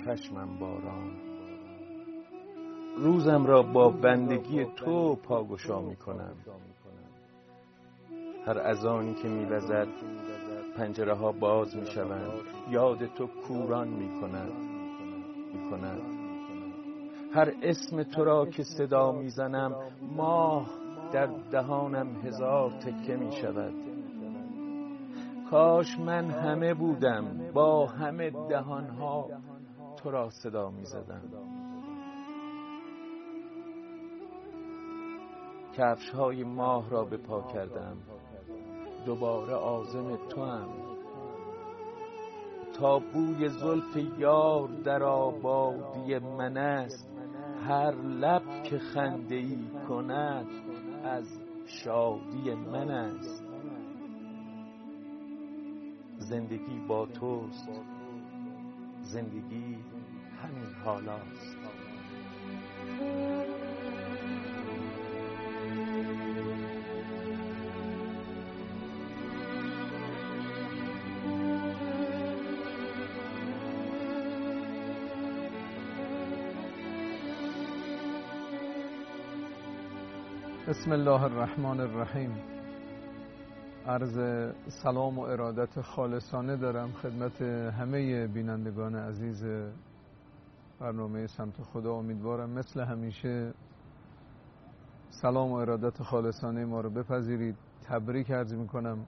چشمم باران. روزم را با بندگی تو پاگشا می کنم. هر اذانی که می وزد پنجره ها باز می شوند، یاد تو کوران می کند. هر اسم تو را که صدا می زنم، ماه در دهانم هزار تکه می شود. کاش من همه بودم، با همه دهانها تو را صدا می زدم. کفش های ماه را به پا کردم، دوباره عازم توام. تا بوی زلف یار در آبادی من است، هر لب که خنده ای کند از شادی من است. زندگی با توست، زندگی همین حالاست. بسم الله الرحمن الرحیم. عرض سلام و ارادت خالصانه دارم خدمت همه بینندگان عزیز برنامه سمت خدا. امیدوارم مثل همیشه سلام و ارادت خالصانه ما رو بپذیرید. تبریک عرض میکنم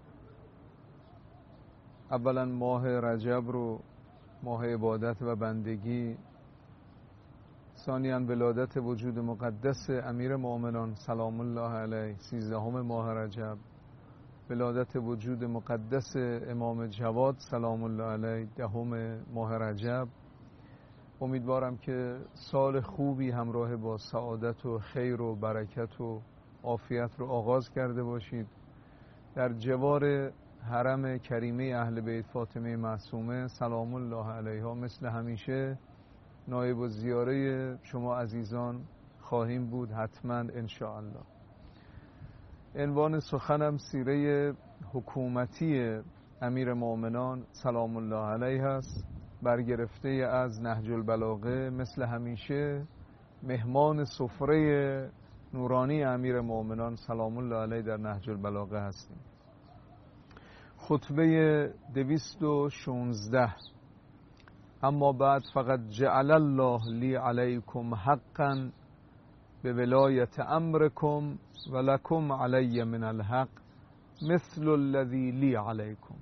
اولا ماه رجب رو، ماه عبادت و بندگی، ثانیاً ولادت وجود مقدس امیر مؤمنان سلام الله علیه 13 ماه رجب، ولادت وجود مقدس امام جواد سلام الله علیه 10 ماه رجب. امیدوارم که سال خوبی همراه با سعادت و خیر و برکت و عافیت رو آغاز کرده باشید. در جوار حرم کریمه اهل بیت فاطمه معصومه سلام الله علیها مثل همیشه نایب و زیاره شما عزیزان خواهیم بود حتما انشاءالله. عنوان سخنم سیره حکومتی امیر مؤمنان سلام الله علیه است، برگرفته از نهج البلاغه. مثل همیشه مهمان سفره نورانی امیر مؤمنان سلام الله علیه در نهج البلاغه هستیم. خطبه 216. اما بعد فقط جعل الله لی علیکم حقا به ولایت امرکم و لکم علی من الحق مثل الذی لی علیکم.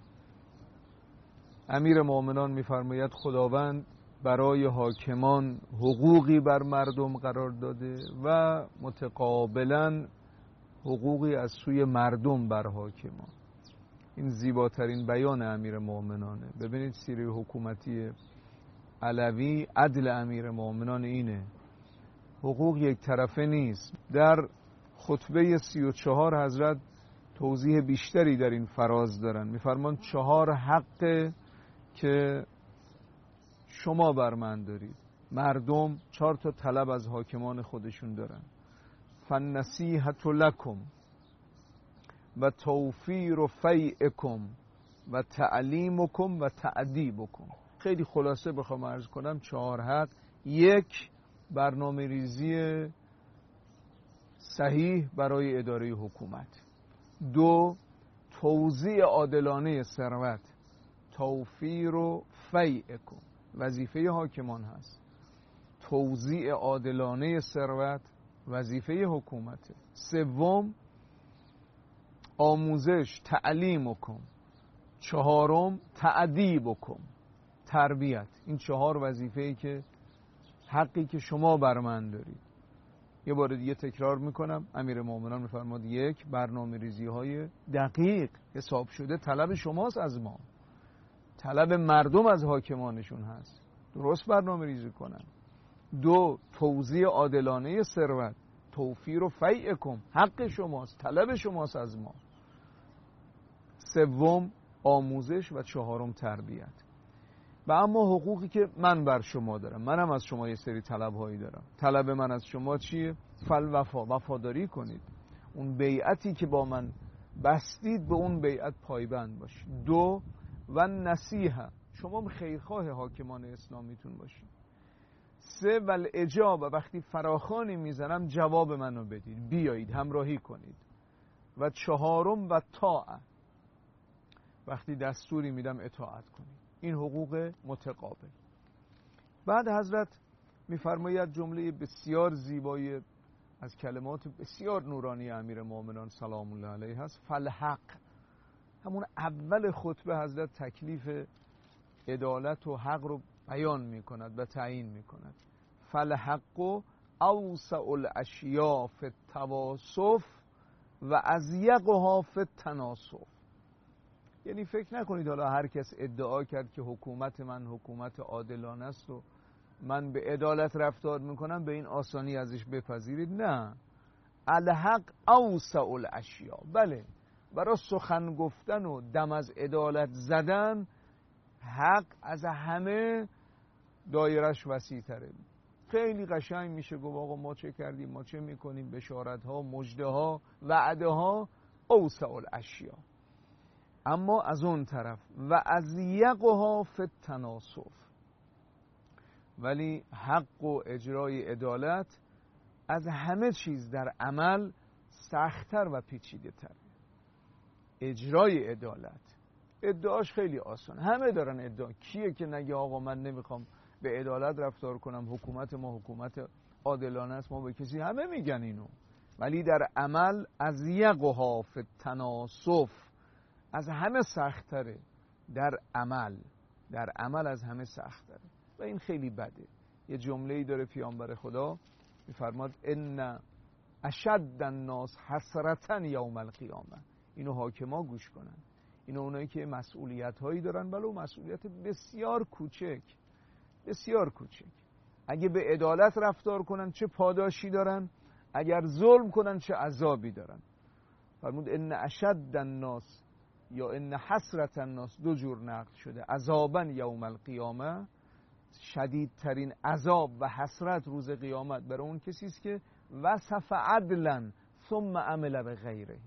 امیر مؤمنان میفرماید خداوند برای حاکمان حقوقی بر مردم قرار داده و متقابلا حقوقی از سوی مردم بر حاکمان. این زیباترین بیان امیر مؤمنانه. ببینید سیره حکومتی علوی، عدل امیر مؤمنان اینه، حقوق یک طرفه نیست. در خطبه 34 حضرت توضیح بیشتری در این فراز دارن. میفرمان 4 حق که شما بر من دارید. مردم 4 تا طلب از حاکمان خودشون دارن. فالنصیحة لکم و توفیر فیعکم و تعلیمکم و تأدیبکم. خیلی خلاصه بخوام عرض کنم 4 حق: 1 برنامه ریزی صحیح برای اداره حکومت، 2 توزیع عادلانه ثروت، توفیر و فیعکم وظیفه حاکمان هست، توزیع عادلانه ثروت وظیفه حکومته، 3 آموزش تعلیمکم، 4 تأدیبکم تربیت. این 4 وظیفه‌ای که حقی که شما بر من دارید. یه بار دیگه تکرار میکنم. امیر مومنان میفرماد 1 برنامه ریزی های دقیق حساب شده طلب شماست از ما، طلب مردم از حاکمانشون هست، درست برنامه ریزی کنن. 2 توزیع عادلانه ثروت، توفیر و فیعکم حق شماست، طلب شماست از ما. 3 آموزش و 4 تربیت. و اما حقوقی که من بر شما دارم، منم از شما یه سری طلب‌هایی دارم. طلب من از شما چیه؟ فالوفا، وفاداری کنید. اون بیعتی که با من بستید به اون بیعت پایبند باشید. 2 و نصیحه، شما خیرخواه حاکمان اسلامیتون باشید. 3 والاجابه، وقتی فراخوانی میزنم جواب منو بدید، بیایید همراهی کنید. و 4 و طاعه، وقتی دستوری میدم اطاعت کنید. این حقوق متقابل. بعد حضرت میفرماید جمله بسیار زیبایی از کلمات بسیار نورانی امیرالمومنین سلام الله علیه هست، فالحق. همون اول خطبه حضرت تکلیف عدالت و حق رو بیان میکند و تعیین میکند. فالحق اوسع الاشیاء فی التواصف و اضیقها فی التناصف. یعنی فکر نکنید حالا هر کس ادعا کرد که حکومت من حکومت عادلانه است و من به عدالت رفتار میکنم به این آسانی ازش بپذیرید. نه، الحق اوسع الاشیاء. بله، برای سخن گفتن و دم از عدالت زدن حق از همه دایرش وسیع تره. خیلی قشنگ میشه گفت آقا ما چه کردیم، ما چه میکنیم، بشارت ها، مژده ها، وعده ها، اوسع الاشیاء. اما از اون طرف و اضیقها فی التناصف، ولی حق و اجرای عدالت از همه چیز در عمل سخت‌تر و پیچیده تر. اجرای عدالت ادعاش خیلی آسان، همه دارن ادعا. کیه که نگه آقا من نمیخوام به عدالت رفتار کنم، حکومت ما حکومت عادلانه است، ما به کسی، همه میگن اینو. ولی در عمل اضیقها فی التناصف، از همه سخت‌تره در عمل از همه سخت‌تره و این خیلی بده. یه جمله‌ای داره پیامبر خدا میفرماد ان اشد الناس حسرة یوم القیامه. اینو حاکما گوش کنن، اینو اونایی که مسئولیت هایی دارن، ولو مسئولیت بسیار کوچک، بسیار کوچک، اگه به عدالت رفتار کنن چه پاداشی دارن، اگر ظلم کنن چه عذابی دارن. فرمود ان اشد الناس یا ان حسرة الناس، 2 جور نقل شده، عذابا یوم القیامه، شدیدترین عذاب و حسرت روز قیامت برای اون کسی است که وصف عدلا ثم عمل به غیره.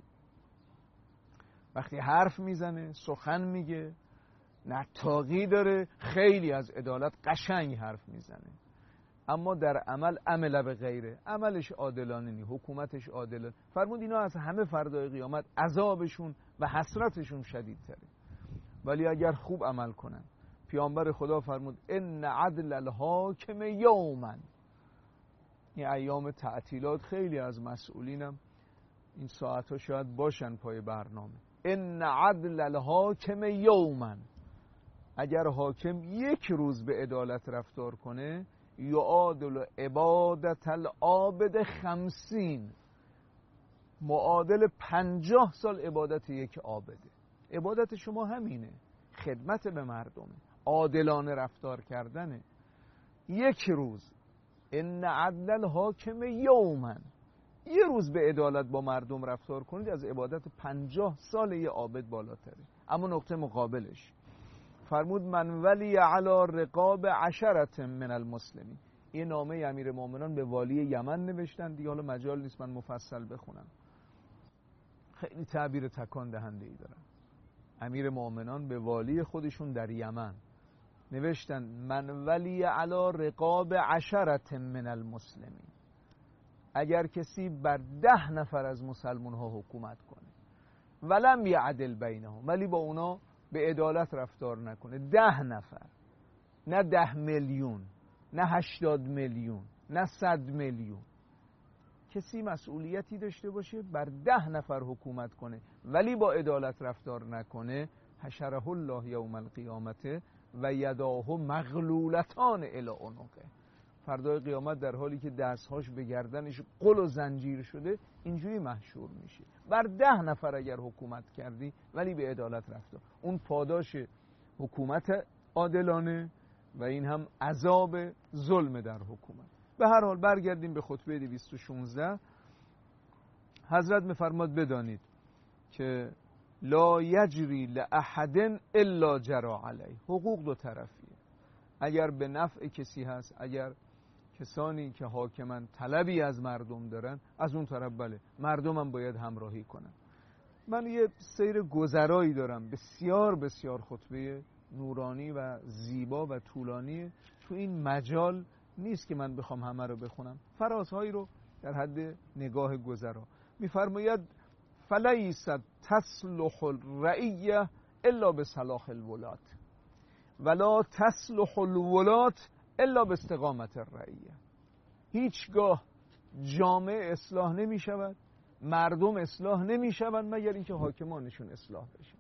وقتی حرف میزنه، سخن میگه، نطاقی داره، خیلی از عدالت قشنگ حرف میزنه، اما در عمل به غیره، عملش عادلانه نی، حکومتش عادلانه. فرمود اینا از همه فردای قیامت عذابشون و حسرتشون شدیدتره. ولی اگر خوب عمل کنن، پیامبر خدا فرمود ان عدل الحاکم یوما. این ایام تعطیلات خیلی از مسئولینم این ساعتها شاید باشن پای برنامه. ان عدل الحاکم یوما، اگر حاکم 1 روز به عدالت رفتار کنه، یعادل عبادت العابد 50، معادل 50 سال عبادت یک عابده. عبادت شما همینه، خدمت به مردمه، عادلانه رفتار کردنه. 1 روز، ان عدل الحاکم یوما، 1 روز به عدالت با مردم رفتار کنید از عبادت 50 سال یه عابد بالاتره. اما نقطه مقابلش فرمود من ولی علی رقاب 10 من المسلمین. این نامه امیرالمومنین به والی یمن نوشتن دیگه، حالا مجال نیست من مفصل بخونم، خیلی تعبیر تکان دهنده ای دارن. امیرالمومنین به والی خودشون در یمن نوشتن من ولی علی رقاب 10 من المسلمین، اگر کسی بر 10 نفر از مسلمان ها حکومت کنه، ولم یعدل بینهم، ولی با اونا به عدالت رفتار نکنه، 10 نفر، نه 10 میلیون، نه 80 میلیون، نه 100 میلیون، کسی مسئولیتی داشته باشه بر 10 نفر حکومت کنه ولی با عدالت رفتار نکنه، حشره الله یوم القیامت و یداه مغلولتان الی عنقه. فردای قیامت در حالی که دستهاش به گردنش قل و زنجیر شده اینجوری محشور میشه. بر 10 نفر اگر حکومت کردی ولی به عدالت رفتار، اون پاداش حکومت عادلانه و این هم عذاب ظلم در حکومت. به هر حال برگردیم به خطبه 216. حضرت میفرماد بدانید که لا یجری لاحد الا جری علیه. حقوق 2 طرفیه. اگر به نفع کسی هست، اگر کسانی که حاکمن طلبی از مردم دارن، از اون طرف بله مردم هم باید همراهی کنن. من یه سیر گذرایی دارم، بسیار بسیار خطبه نورانی و زیبا و طولانی تو این مجال نیست که من بخوام همه رو بخونم. فرازهایی رو در حد نگاه گذرا میفرماید فلیست تصلح الرعیه الا بصلاح الولات ولا تصلح الولات الا باستقامت الرعیه. هیچگاه جامعه اصلاح نمی شود، مردم اصلاح نمی شود مگر اینکه حاکمانشون اصلاح بشن.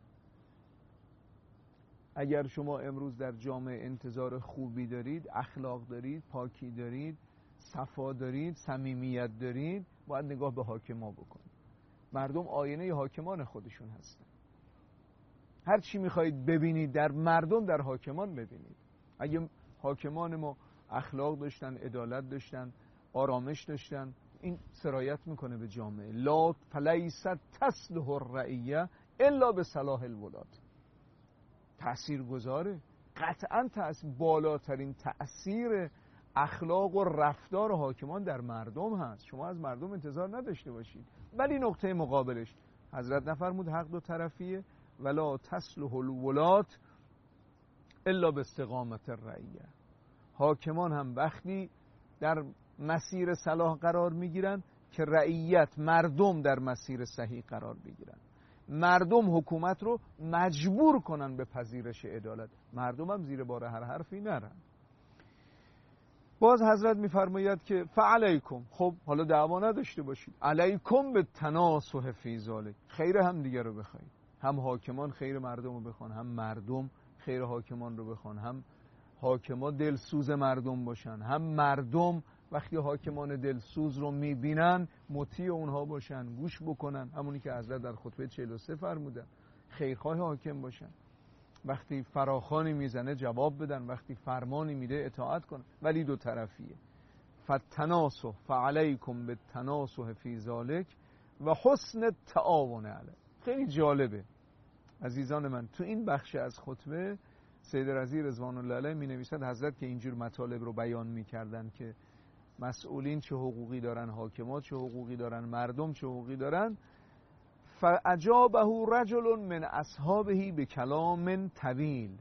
اگر شما امروز در جامعه انتظار خوبی دارید، اخلاق دارید، پاکی دارید، صفا دارید، صمیمیت دارید، باید نگاه به حاکما بکنید. مردم آینه حاکمان خودشون هستن. هر چی میخواهید ببینید در مردم در حاکمان ببینید. اگه حاکمان ما اخلاق داشتن، عدالت داشتن، آرامش داشتن، این سرایت میکنه به جامعه. لا فلیست تصلح الرعیه الا بصلاح الولات. تأثیر گذاره، قطعا بالاترین تأثیر اخلاق و رفتار حاکمان در مردم هست. شما از مردم انتظار نداشته باشید. ولی نقطه مقابلش حضرت نفرمود حق دو طرفیه ولا تصلح الولات الا باستقامت الرعیه. حاکمان هم وقتی در مسیر صلاح قرار میگیرن که رعیت مردم در مسیر صحیح قرار بگیرن. مردم حکومت رو مجبور کنن به پذیرش عدالت. مردم هم زیر بار هر حرفی نرن. باز حضرت میفرماید که فعلیکم، خب حالا دعوا نداشته باشید، علیکم به تناصح فی ذلک، خیر هم دیگر رو بخواید. هم حاکمان خیر مردم رو بخوان، هم مردم خیر حاکمان رو بخوان، هم حاکمان دلسوز مردم باشن، هم مردم وقتی حاکمان دلسوز رو میبینن مطیع اونها باشن، گوش بکنن. همونی که حضرت در خطبه 43 فرمودن، خیرخواه حاکم باشن. وقتی فراخوانی میزنه جواب بدن، وقتی فرمانی میده اطاعت کنن. ولی دو طرفیه. فالتناصح فعلیکم بالتناصح فی ذلک و حسن التعاون علیه. خیلی جالبه عزیزان من. تو این بخش از خطبه سید رضی رضوان الله علیه می نویسد حضرت که اینجور مطالب رو بیان میکردن که مسئولین چه حقوقی دارن، حاکمات چه حقوقی دارن، مردم چه حقوقی دارن، فاجابه رجل من اصحابه به کلام طویل،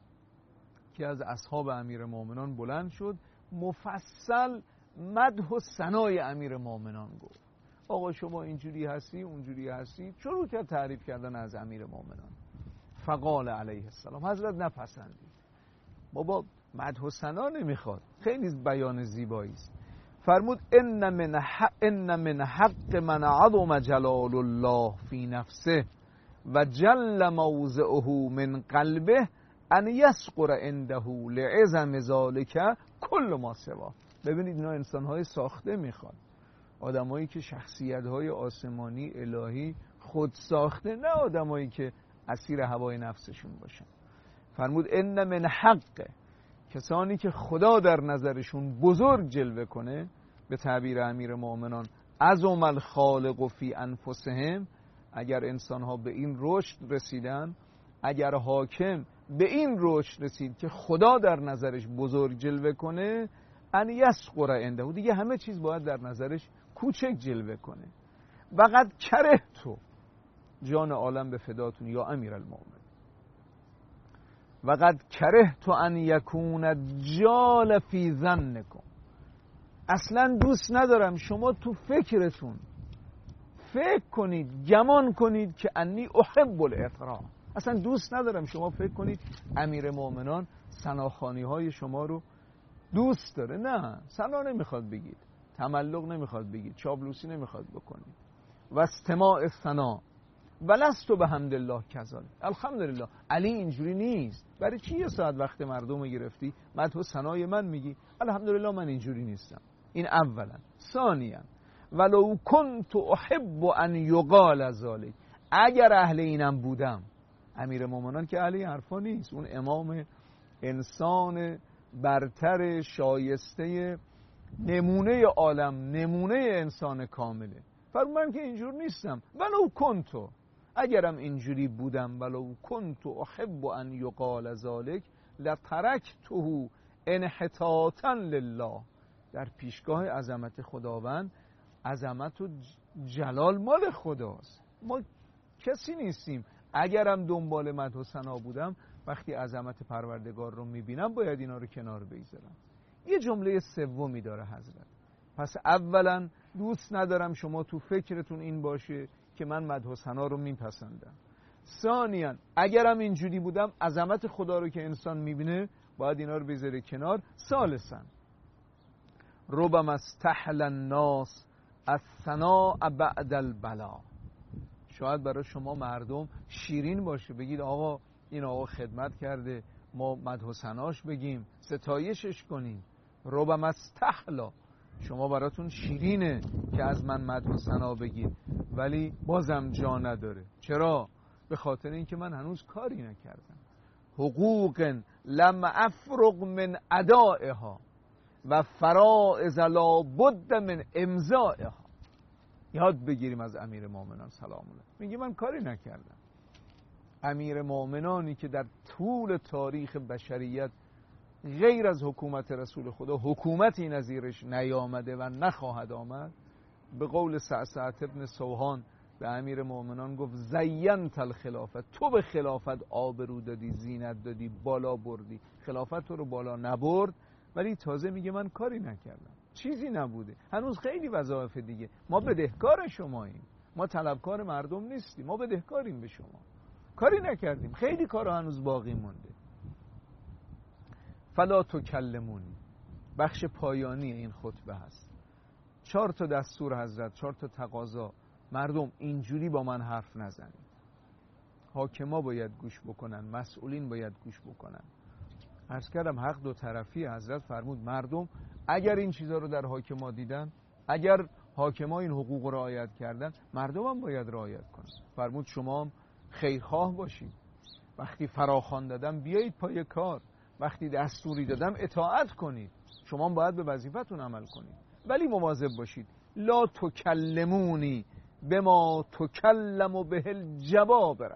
که از اصحاب امیر مومنان بلند شد مفصل مدح و ثنای امیر مومنان گفت. آقا شما اینجوری هستی، اونجوری هستی، شروع کرد تعریف کردن از امیر مومنان. فقال علیه السلام، حضرت نپسندید. بابا مدح و ثنا نمیخواد، خیلی بیان زیبایی است. فرمود ان من حق من عظم جلال الله فی نفسه و جل موضعه من قلبه ان یسقر عنده لعظم ذلک کل ما سوا. ببینید اینا انسان‌های ساخته میخواد، آدمایی که شخصیت‌های آسمانی الهی خود ساخته، نه آدمایی که اسیر هوای نفسشون باشن. فرمود ان من حق، کسانی که خدا در نظرشون بزرگ جلوه کنه، به تعبیر امیر مومنان عظم الخالق فی انفسهم، اگر انسان‌ها به این رشد رسیدن، اگر حاکم به این رشد رسید که خدا در نظرش بزرگ جلوه کنه، ان یسقر عنده، دیگه همه چیز باید در نظرش کوچک جلوه کنه. وقد کرهتو، جان عالم به فداتون یا امیر المؤمن، وقد کرهتو ان یکون جال فی ظنکم، اصلا دوست ندارم شما تو فکرتون فکر کنید، گمان کنید که انی احب الاطراء. اصلا دوست ندارم شما فکر کنید امیر مومنان ثناخوانی های شما رو دوست داره. نه، ثنا نمیخواد بگید، تملق نمیخواد بگید، چابلوسی نمیخواد بکنید. و استماع ثنا ولستو به حمدالله کذالک، الحمدلله. علی اینجوری نیست. برای چی یه ساعت وقت مردم رو گرفتی مدح و ثنای من میگی؟ الحمدلله من اینجوری نیستم. این اولا. ثانیا ولو کنت احب ان یقال ذلک، اگر اهل اینم بودم. امیر مومنان که اهل حرفا نیست، اون امام انسان برتر شایسته نمونه عالم، نمونه انسان کامله. فرمان که اینجور نیستم. ولو کنتو، اگرم اینجوری بودم، ولو کنتو احب ان یقال ذلک لترکته انحطاطا لله، در پیشگاه عظمت خداوند. عظمت و جلال مال خداست، ما کسی نیستیم. اگرم دنبال مدح و ثنا بودم وقتی عظمت پروردگار رو میبینم باید اینا رو کنار بگذارم. یه جمله سومی داره حضرت. پس اولا دوست ندارم شما تو فکرتون این باشه که من مدح و ثنا رو میپسندم. ثانیاً اگرم اینجوری بودم عظمت خدا رو که انسان میبینه باید اینا رو بذاره کنار. ثالثاً ربما استحل الناس الثناء بعد البلاء. شاید برای شما مردم شیرین باشه بگید آقا این آقا خدمت کرده، ما مدح و ثناش بگیم، ستایشش کنیم. ربما استحلا، شما براتون شیرینه که از من مدح و ثنا بگید، ولی بازم جا نداره. چرا؟ به خاطر اینکه من هنوز کاری نکردم. حقوق لم افرغ من ادائها و فرائض لا بد من امضائها. یاد بگیریم از امیر مومنان سلام الله. میگه من کاری نکردم. امیر مومنانی که در طول تاریخ بشریت غیر از حکومت رسول خدا حکومتی نظیرش نیامده و نخواهد آمد، به قول سعسعة ابن سوهان به امیر مومنان گفت زینت الخلافت، تو به خلافت آبرو دادی، زینت دادی، بالا بردی. خلافت تو رو بالا نبرد، ولی تازه میگه من کاری نکردم، چیزی نبوده. هنوز خیلی وظایف دیگه. ما بدهکار شماییم، ما طلبکار مردم نیستیم، ما بدهکاریم به شما. کاری نکردیم، خیلی کارا هنوز باقی مونده. فلا تکلمونی، بخش پایانی این خطبه هست. 4 تا دستور حضرت، 4 تا تقاضا. مردم اینجوری با من حرف نزنید. حاکما باید گوش بکنن، مسئولین باید گوش بکنن. عرض کردم حق دو طرفی. حضرت فرمود مردم اگر این چیزها رو در حاکما دیدن، اگر حاکما این حقوق رو رعایت کردن، مردم هم باید رعایت کنن. فرمود شما هم خیرخواه باشید. وقتی فراخوان دادم بیایید پای کار، وقتی دستوری دادم اطاعت کنید. شما هم باید به وظیفتون عمل کنید، ولی مواظب باشید. لا تکلمونی بما تکلم به الجبابره.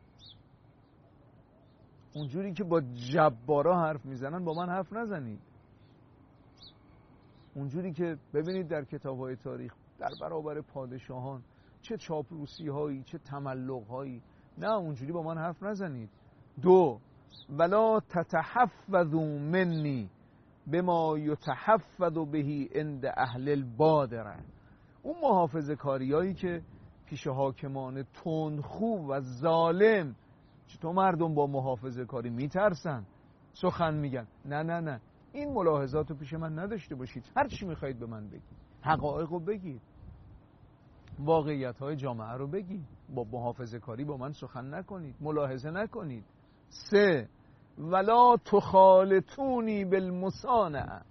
اونجوری که با جبارا حرف میزنن با من حرف نزنید. اونجوری که ببینید در کتاب‌های تاریخ در برابر پادشاهان چه چاپلوسی هایی، چه تملق هایی، نه اونجوری با من حرف نزنید. 2 ولا تتحفظوا منی بما یتحفظ بهی عند اهل البادره. اون محافظه کاریایی که پیش حاکمان تندخو و ظالم، چطور مردم با محافظه کاری میترسن، سخن میگن. نه نه نه، این ملاحظات رو پیش من نداشته باشید. هر چی میخواید به من بگید، حقایق رو بگید، واقعیت های جامعه رو بگید. با محافظه کاری با من سخن نکنید، ملاحظه نکنید. 3 ولا تخالطونی بالمصانعه.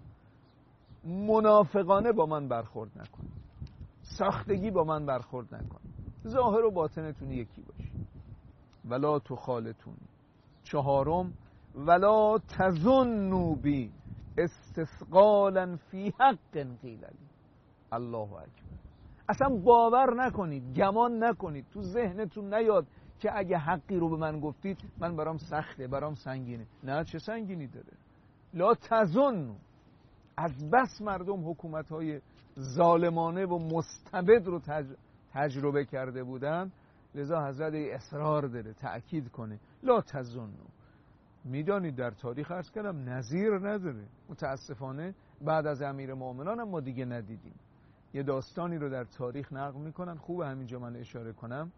منافقانه با من برخورد نکنید، ساختگی با من برخورد نکنید. ظاهر و باطنتون یکی باشه. ولا تخالطونی. 4 ولا تظنوا بی استثقالا فی حق قیل لی. الله اکبر. اصلا باور نکنید، گمان نکنید، تو ذهنتون نیاد که اگه حقی رو به من گفتید من برام سخته، برام سنگینه. نه، چه سنگینی داره. لا تظنوا. از بس مردم حکومت‌های ظالمانه و مستبد رو تجربه کرده بودن، لذا حضرت اصرار داره تأکید کنه لا تظنوا. میدانید در تاریخ عرض کردم نظیر نداره. متاسفانه بعد از امیر مومنان هم ما دیگه ندیدیم. یه داستانی رو در تاریخ نقل میکنن، خوب همینجا من اشاره کنم.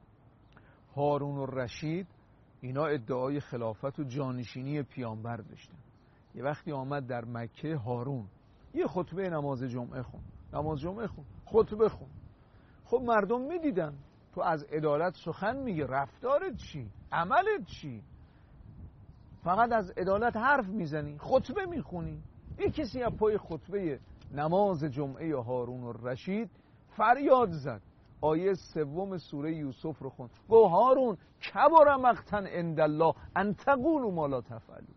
هارون الرشید اینا ادعای خلافت و جانشینی پیامبر داشتن. یه وقتی آمد در مکه هارون یه خطبه نماز جمعه خون، خطبه خون. خب مردم میدیدن تو از عدالت سخن میگه، رفتارت چی؟ عملت چی؟ فقط از عدالت حرف میزنی، خطبه میخونی. یک کسی از پای خطبه نماز جمعه هارون الرشید فریاد زد، آیه 3 سوره یوسف رو خوند، گفت هارون کبر مقتا عند الله ان تقولوا ما لا تفعلون.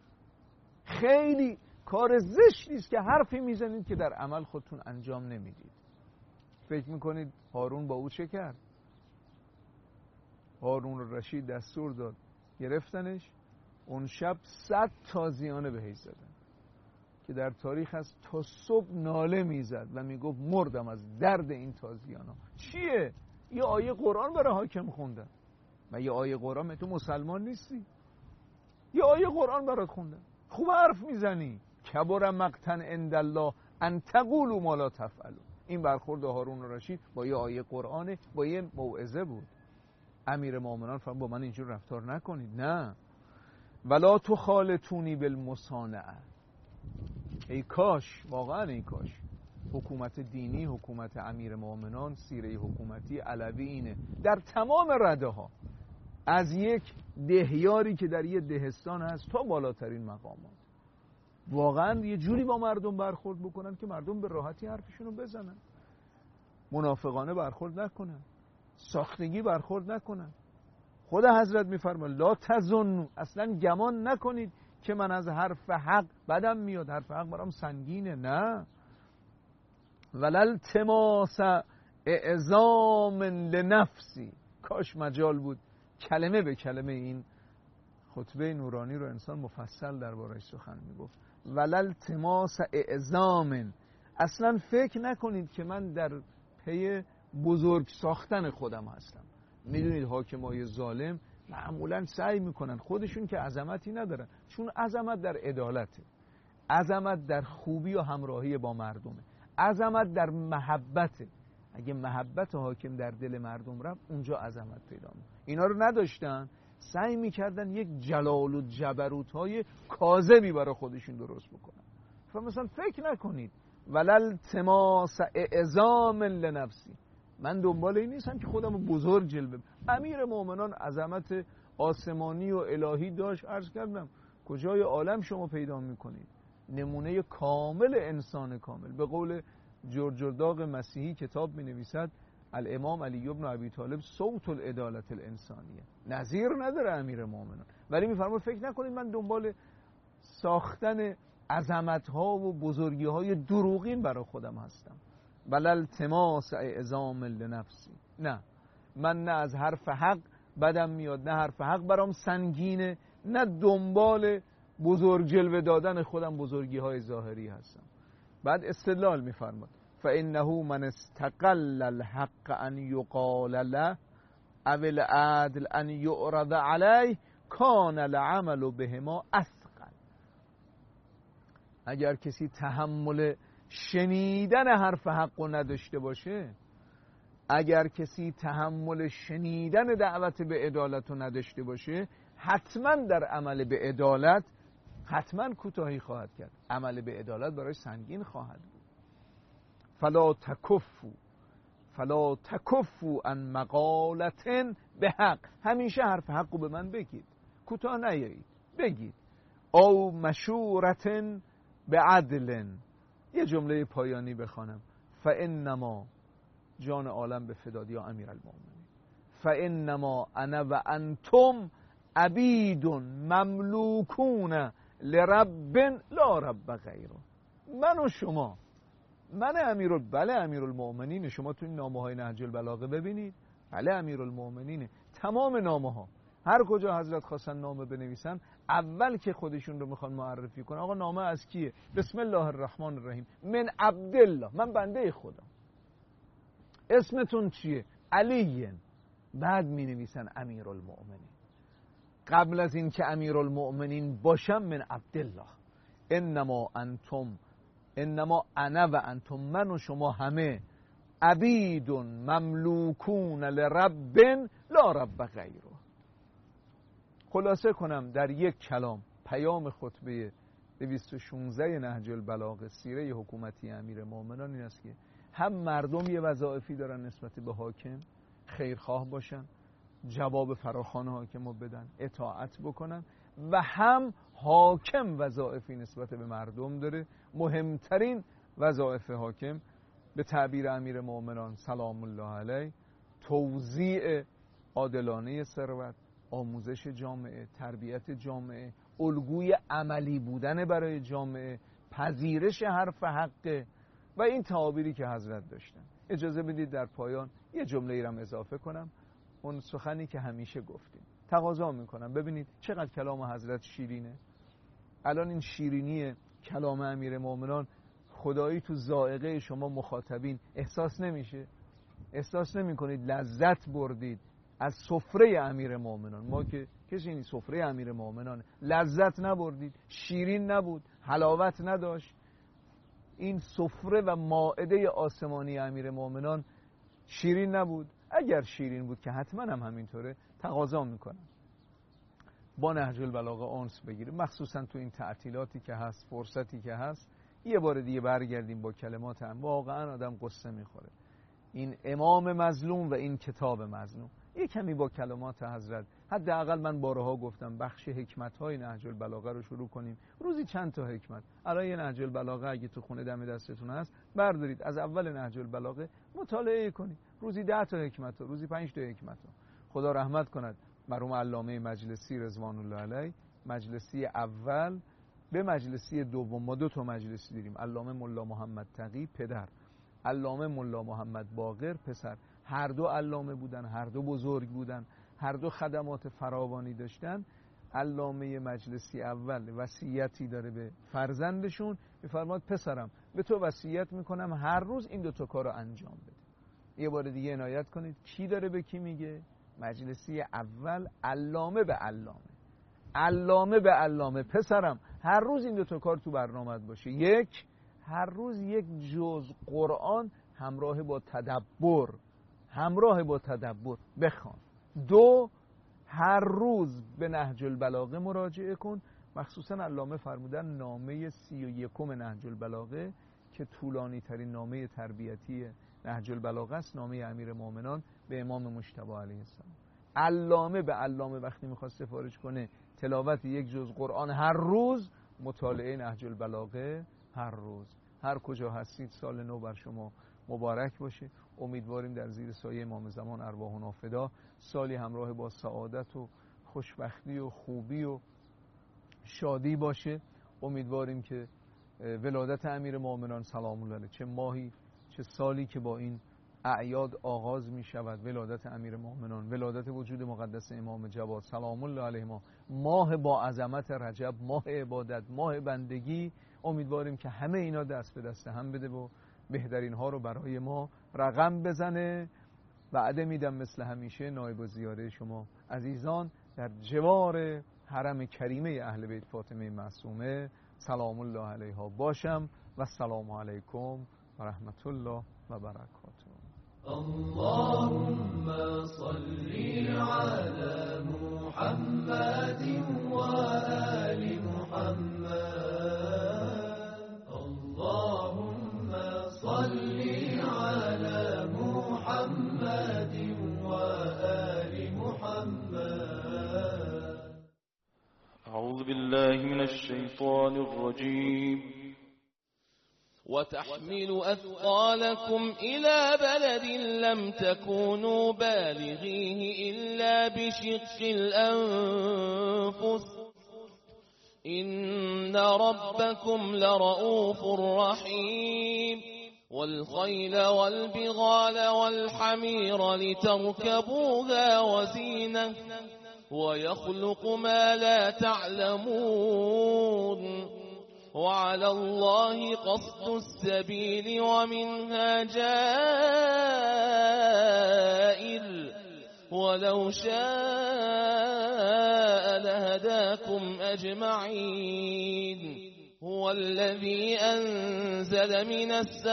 خیلی کار زشتی است که حرفی میزنید که در عمل خودتون انجام نمیدید. فکر میکنید هارون با او چه کرد؟ هارون الرشید دستور داد گرفتنش، اون شب 100 تازیانه بهش زدن که در تاریخ هست تا صبح ناله میزد و میگفت مردم از درد این تازیانا. چیه؟ یه آیه قرآن برای حاکم خوندن. و یه آیه قرآن، تو مسلمان نیستی؟ یه آیه قرآن برات خوندم، خوب حرف میزنی. کبر مقتا عند الله ان تقولوا ما لا تفعلون. این برخورد هارون رشید با یه آیه قرآنه، با یه موعظه بود. امیر مومنان فرمود با من اینجور رفتار نکنید. نه، ولا تخالطونی بالمصانعه. ای کاش، واقعا ای کاش حکومت دینی، حکومت امیر مومنان، سیره حکومتی علوی اینه در تمام رده ها، از یک دهیاری که در یه دهستان هست تا بالاترین مقامات، واقعا یه جوری با مردم برخورد بکنن که مردم به راحتی حرفشونو بزنن، منافقانه برخورد نکنن، ساختگی برخورد نکنن. خود حضرت میفرماید لا تظنوا، اصلا گمان نکنید که من از حرف حق بدم میاد، حرف حق برام سنگینه. نه، ولا التماس اعظام لنفسی. کاش مجال بود کلمه به کلمه این خطبه نورانی رو انسان مفصل دربارش سخن میگفت. ولا التماس اعظام، اصلا فکر نکنید که من در پی بزرگ ساختن خودم هستم. میدونید حاکمای ظالم معمولا سعی میکنن، خودشون که عظمتی ندارن، چون عظمت در عدالته، عظمت در خوبی و همراهی با مردمه، عظمت در محبته. اگه محبت حاکم در دل مردم رفت، اونجا عظمت پیدا میکنه. اینا رو نداشتن، سعی میکردن یک جلال و جبروت های کاذبی برای خودشون درست بکنن. مثلا فکر نکنید ولا التماس اعظام لنفسی، من دنبال این نیستم که خودم رو بزرگ جلوه. امیر مومنان عظمت آسمانی و الهی داشت، عرض کردم کجای عالم شما پیدا میکنید؟ نمونه کامل انسان کامل. به قول جرجرداغ مسیحی کتاب می نویسد الامام علی بن ابی طالب صوت العدالت الانسانیه، نظیر نداره امیر مومنان. ولی میفرماید فکر نکنید من دنبال ساختن عظمت ها و بزرگی های دروغین برای خودم هستم. بل التماس اعظام لنفسی، نه، من نه از حرف حق بدم میاد، نه حرف حق برام سنگینه، نه دنبال بزرگ جلوه دادن خودم بزرگی های ظاهری هستم. بعد استدلال میفرماد فانه من استقل الحق ان یقال له او العدل ان یعرض علیه کان العمل بهما اثقل. اگر کسی تحمل شنیدن حرف حق رو نداشته باشه، اگر کسی تحمل شنیدن دعوت به عدالت رو نداشته باشه، حتما در عمل به عدالت حتما کوتاهی خواهد کرد، عمل به عدالت برای سنگین خواهد بود. فلا تکفوا عن مقالة به حق، همیشه حرف حق رو به من بگید، کوتاه نیایید، بگید. او مشورة به عدل. یه جمله پایانی بخوانم، فانما، جان عالم به فداد یا امیر المؤمنین، فانما انا و انتم عبید مملوکون لرب لا رب غیره. من و شما، بله امیرالمؤمنین، شما تو این نامه های نهج البلاغه ببینید، بله امیرالمؤمنین، تمام نامه ها هر کجا حضرت خواستن نامه بنویسن، اول که خودشون رو میخوان معرفی کنن، آقا نامه از کیه؟ بسم الله الرحمن الرحیم، من عبدالله، من بنده خدا. اسمتون چیه؟ علی. بعد می نویسن امیرالمؤمنین. قبل از این که امیرالمؤمنین باشم من عبدالله. انما انا و انتم، من و شما همه، عبید مملوکون لرب لا رب غیره. خلاصه کنم در یک کلام، پیام خطبه 216 نهج البلاغه سیره حکومتی امیر مومنان این است که هم مردم یه وظایفی دارن نسبت به حاکم، خیرخواه باشن، جواب فراخوان حاکم رو بدن، اطاعت بکنن، و هم حاکم وظایفی نسبت به مردم داره. مهمترین وظایف حاکم به تعبیر امیر مومنان سلام الله علیه، توزیع عادلانه ثروت، آموزش جامعه، تربیت جامعه، الگوی عملی بودن برای جامعه، پذیرش حرف حق و این تعابیری که حضرت داشتن. اجازه بدید در پایان یه جمله ای رو اضافه کنم، اون سخنی که همیشه گفتیم. تقاضا میکنم ببینید چقدر کلام حضرت شیرینه. الان این شیرینی کلام امیر مومنان خدایی تو ذائقه شما مخاطبین احساس نمیشه؟ احساس نمی کنید لذت بردید از سفره امیر مومنان؟ ما که کسی این سفره امیر مومنان لذت نبردید، شیرین نبود، حلاوت نداشت. این سفره و مائده آسمانی امیر مومنان شیرین نبود. اگر شیرین بود که حتما هم همینطوره، تقاضا میکنم با نهج البلاغه انس بگیریم، مخصوصا تو این تعطیلاتی که هست، فرصتی که هست، یه بار دیگه برگردیم با کلمات هم. واقعا آدم قصه میخوره. این امام مظلوم و این کتاب مظلوم، یه کمی با کلمات حضرت، حداقل من بارها گفتم بخش حکمت‌های نهج البلاغه رو شروع کنیم. روزی چند تا حکمت، الان یه نهج البلاغه اگه تو خونه دم دستتون هست بردارید، از اول نهج البلاغه مطالعه کنید. روزی 10 تا حکمت، روزی 5 تا حکمت. خدا رحمت کند مرحوم علامه مجلسی رضوان الله علیه، مجلسی اول به مجلسی دوم، ما 2 تا مجلسی داریم، علامه ملا محمد تقی پدر، علامه ملا محمد باقر پسر. هر دو علامه بودن، هر دو بزرگ بودن، هر دو خدمات فراوانی داشتن. علامه مجلسی اول وصیتی داره به فرزندشون، میفرماد پسرم به تو وصیت میکنم هر روز این 2 تا کارو انجام بده. یه بار دیگه عنایت کنید کی داره به کی میگه؟ مجلسی اول علامه به علامه، علامه به علامه، پسرم هر روز این 2 تا کار تو برنامه‌ات باشه. 1، هر روز 1 جزء قرآن همراه با تدبر بخوان. 2، هر روز به نهج البلاغه مراجعه کن. مخصوصا علامه فرمودن نامه 31 نهج البلاغه که طولانی ترین نامه تربیتی نهج البلاغه است، نامه امیر مومنان به امام مجتبی علیه السلام. علامه به علامه وقتی میخواد سفارش کنه تلاوت 1 جزء قرآن هر روز، مطالعه نهج البلاغه هر روز. هر کجا هستید سال نو بر شما مبارک باشه. امیدواریم در زیر سایه امام زمان ارواحنا فدا سالی همراه با سعادت و خوشبختی و خوبی و شادی باشه. امیدواریم که ولادت امیر مومنان سلام الله علیه، چه ماهی چه سالی که با این اعیاد آغاز می شود، ولادت امیر مومنان، ولادت وجود مقدس امام جواد سلام الله علیه، ماه با عظمت رجب، ماه عبادت، ماه بندگی. امیدواریم که همه اینا دست به دست هم بده و بهترین ها رو برای ما رقم بزنه. وعده میدم مثل همیشه نایب و زیاره شما عزیزان در جوار حرم کریمه اهل بیت فاطمه معصومه سلام الله علیها باشم و السلام علیکم و رحمت الله و برکاته. اللهم صل على محمد وآل محمد. اللهم صل على محمد وآل محمد. أعوذ بالله من الشيطان الرجيم. وتحمل أثقالكم إلى بلد لم تكونوا بالغيه إلا بشق الأنفس إن ربكم لرؤوف رحيم. والخيل والبغال والحمير لتركبوها وزينة ويخلق ما لا تعلمون وعلى الله قصد السبيل ومنها جائر ولو شاء لهداكم أجمعين. هو الذي أنزل من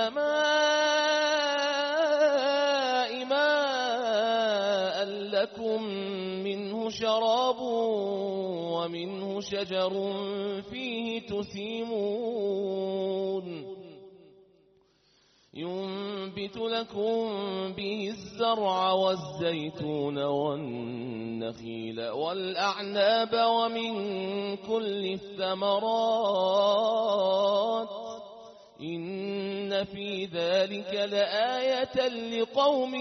السماء ماء لكم منه شراب ومنه شجر فيه تسيمون ينبت لكم به الزرع والزيتون والنخيل والأعناب ومن كل الثمرات إن في ذلك لآية لقوم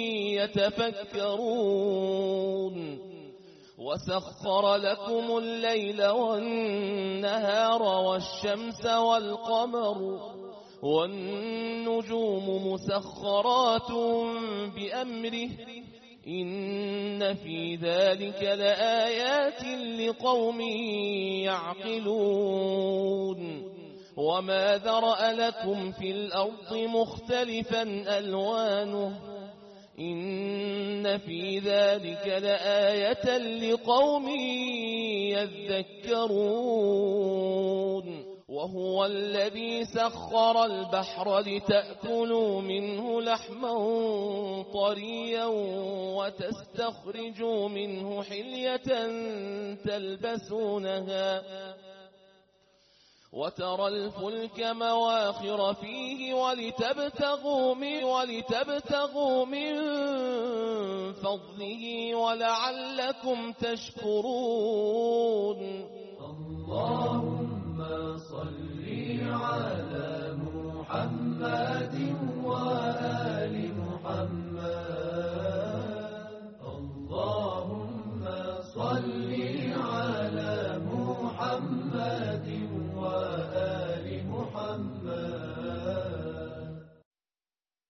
يتفكرون. وسخر لكم الليل والنهار والشمس والقمر والنجوم مسخرات بأمره إن في ذلك لآيات لقوم يعقلون. وما ذرأ لكم في الأرض مختلفا ألوانه إن في ذلك لآية لقوم يذكرون وهو الذي سخر البحر لتأكلوا منه لحما طريا وتستخرجوا منه حلية تلبسونها وترى الفلك مواخر فيه ولتبتغوا من فضله ولعلكم تشكرون. اللهم صل على محمد وآل محمد